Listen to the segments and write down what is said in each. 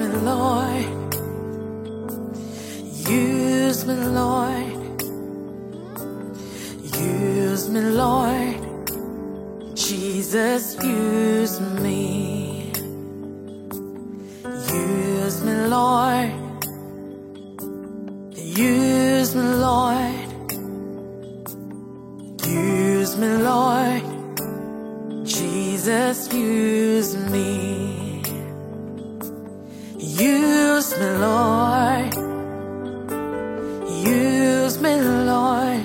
Lord. Use me, Lord. Use me, Lord. Jesus, use me. Use me, Lord. Use me, Lord. Use me, Lord. Jesus, use me. Use me, Lord. Use me, Lord.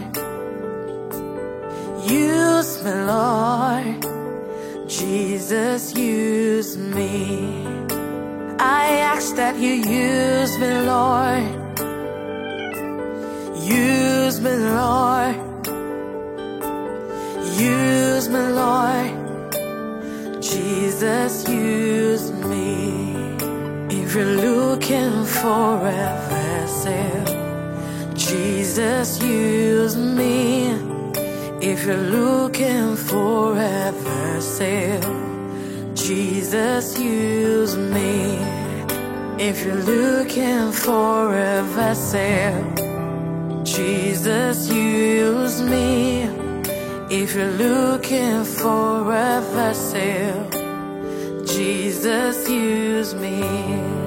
Use me, Lord. Jesus, use me. I ask that you use me, Lord. Use me, Lord. Use me, Lord. Jesus, use me. If you're looking for a vessel, Jesus, use me. If you're looking for a vessel, Jesus, use me. If you're looking for a vessel, Jesus, use me. If you're looking for a vessel, Jesus, use me.